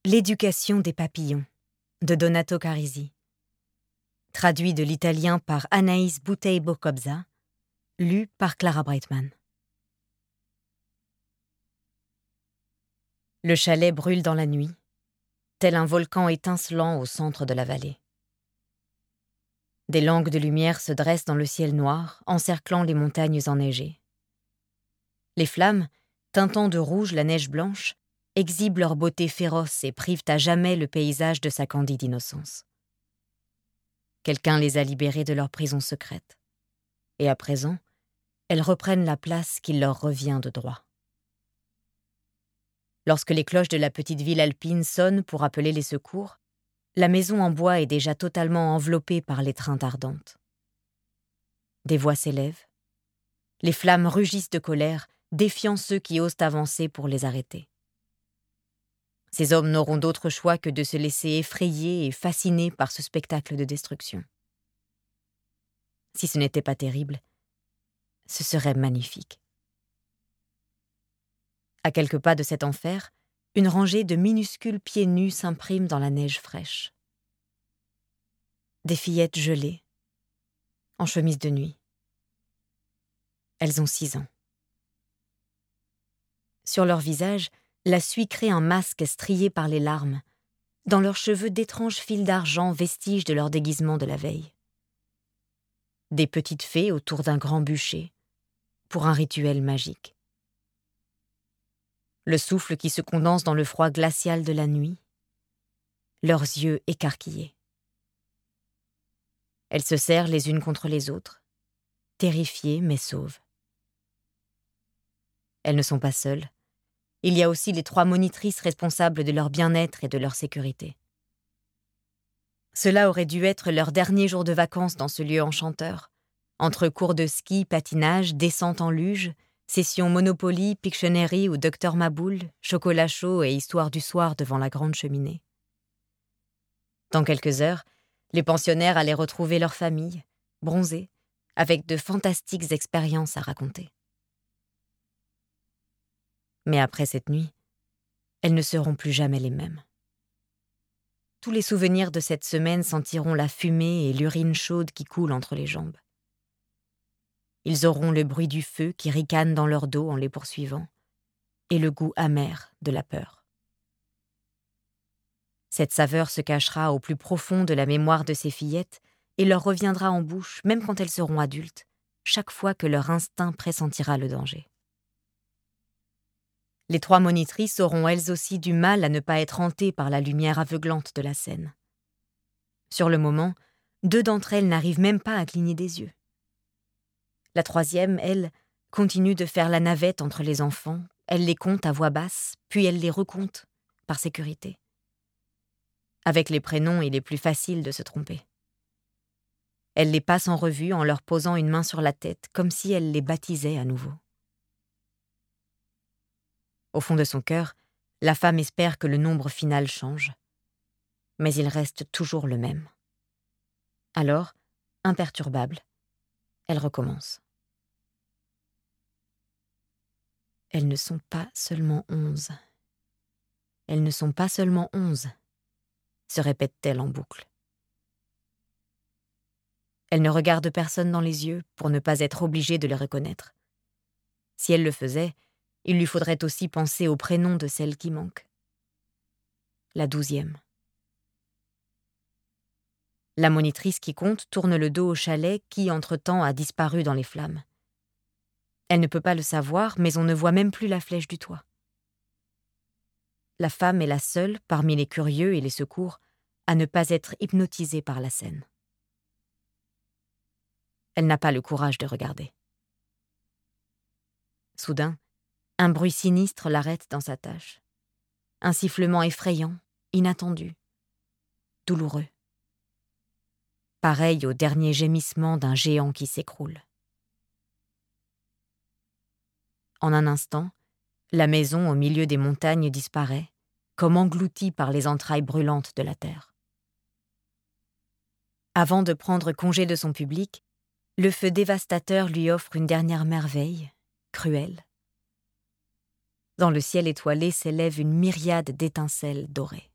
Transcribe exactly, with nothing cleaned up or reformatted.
L'éducation des papillons de Donato Carisi. Traduit de l'italien par Anaïs Bouteibo-Kobza, lu par Clara Brightman. Le chalet brûle dans la nuit, tel un volcan étincelant au centre de la vallée. Des langues de lumière se dressent dans le ciel noir, encerclant les montagnes enneigées. Les flammes, teintant de rouge la neige blanche, exhibent leur beauté féroce et privent à jamais le paysage de sa candide innocence. Quelqu'un les a libérées de leur prison secrète. Et à présent, elles reprennent la place qui leur revient de droit. Lorsque les cloches de la petite ville alpine sonnent pour appeler les secours, la maison en bois est déjà totalement enveloppée par l'étreinte ardente. Des voix s'élèvent. Les flammes rugissent de colère, défiant ceux qui osent avancer pour les arrêter. Ces hommes n'auront d'autre choix que de se laisser effrayer et fasciner par ce spectacle de destruction. Si ce n'était pas terrible, ce serait magnifique. À quelques pas de cet enfer, une rangée de minuscules pieds nus s'imprime dans la neige fraîche. Des fillettes gelées, en chemise de nuit. Elles ont six ans. Sur leur visage, la suie crée un masque strié par les larmes, dans leurs cheveux d'étranges fils d'argent vestiges de leur déguisement de la veille. Des petites fées autour d'un grand bûcher, pour un rituel magique. Le souffle qui se condense dans le froid glacial de la nuit, leurs yeux écarquillés. Elles se serrent les unes contre les autres, terrifiées mais sauves. Elles ne sont pas seules. Il y a aussi les trois monitrices responsables de leur bien-être et de leur sécurité. Cela aurait dû être leur dernier jour de vacances dans ce lieu enchanteur, entre cours de ski, patinage, descente en luge, sessions Monopoly, Pictionary ou Docteur Maboul, chocolat chaud et histoire du soir devant la grande cheminée. Dans quelques heures, les pensionnaires allaient retrouver leur famille, bronzés, avec de fantastiques expériences à raconter. Mais après cette nuit, elles ne seront plus jamais les mêmes. Tous les souvenirs de cette semaine sentiront la fumée et l'urine chaude qui coule entre les jambes. Ils auront le bruit du feu qui ricane dans leur dos en les poursuivant, et le goût amer de la peur. Cette saveur se cachera au plus profond de la mémoire de ces fillettes et leur reviendra en bouche, même quand elles seront adultes, chaque fois que leur instinct pressentira le danger. Les trois monitrices auront elles aussi du mal à ne pas être hantées par la lumière aveuglante de la scène. Sur le moment, deux d'entre elles n'arrivent même pas à cligner des yeux. La troisième, elle, continue de faire la navette entre les enfants, elle les compte à voix basse, puis elle les recompte, par sécurité. Avec les prénoms, il est plus facile de se tromper. Elle les passe en revue en leur posant une main sur la tête, comme si elle les baptisait à nouveau. Au fond de son cœur, la femme espère que le nombre final change. Mais il reste toujours le même. Alors, imperturbable, elle recommence. Elles ne sont pas seulement onze. Elles ne sont pas seulement onze, se répète-t-elle en boucle. Elle ne regarde personne dans les yeux pour ne pas être obligée de les reconnaître. Si elle le faisait, il lui faudrait aussi penser au prénom de celle qui manque. La douzième. La monitrice qui compte tourne le dos au chalet qui, entre-temps, a disparu dans les flammes. Elle ne peut pas le savoir, mais on ne voit même plus la flèche du toit. La femme est la seule, parmi les curieux et les secours, à ne pas être hypnotisée par la scène. Elle n'a pas le courage de regarder. Soudain, un bruit sinistre l'arrête dans sa tâche. Un sifflement effrayant, inattendu, douloureux. Pareil au dernier gémissement d'un géant qui s'écroule. En un instant, la maison au milieu des montagnes disparaît, comme engloutie par les entrailles brûlantes de la terre. Avant de prendre congé de son public, le feu dévastateur lui offre une dernière merveille, cruelle. Dans le ciel étoilé s'élève une myriade d'étincelles dorées.